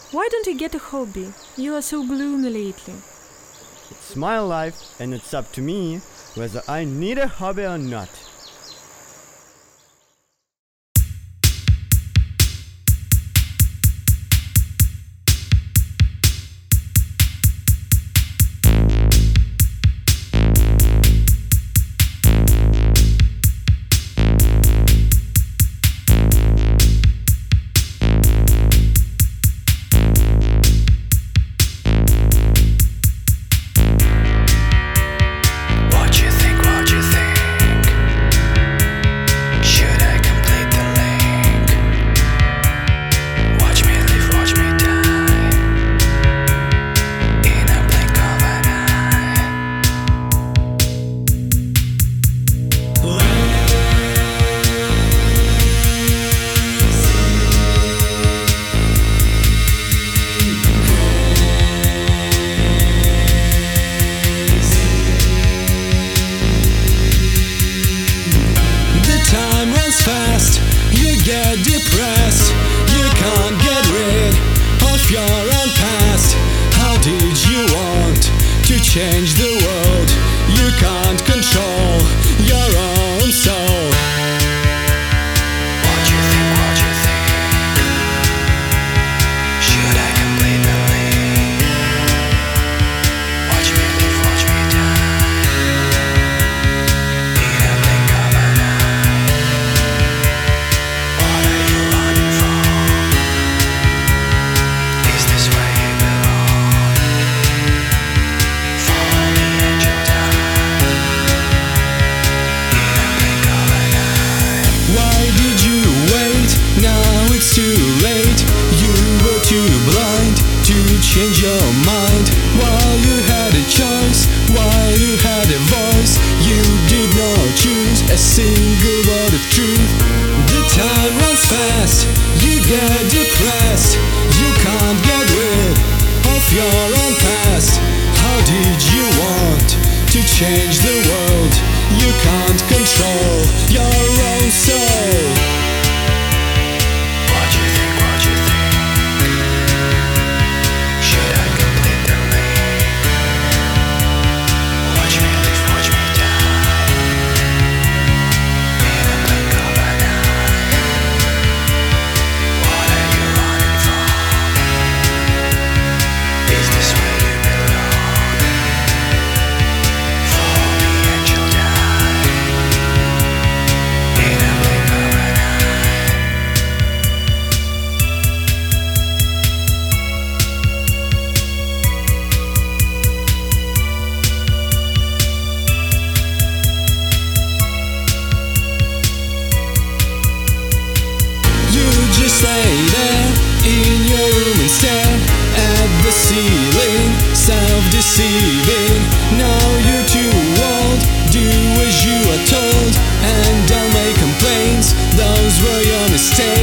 Why don't you get a hobby? You are so gloomy lately. It's my life, and it's up to me whether I need a hobby or not. You get depressed, you can't get rid of your own past. How did you want to change the world? You can't control your own soul. What you think, should I complete the link? Watch me live, watch me die in a blink of an eye. What are you running from? Is this where you belong? Follow me and you'll die in a blink of an eye. Why did you wait? Now it's too late. You were too blind to change your mind. While you had a choice, while you had a voice, you did not choose a single word of truth. The time runs fast, you get depressed, you can't get rid of your own past. How did you want to change the world? You can't control your own soul. What you think, should I complete the link? Watch me live, watch me die in a blink of an eye. What are you running from? Is this where you belong? Follow me and you'll die in a blink of an eye. You just lay there in your room and stare at the ceiling, self-deceiving. Now you're too old, do as you are told, and don't make complaints, those were your mistakes.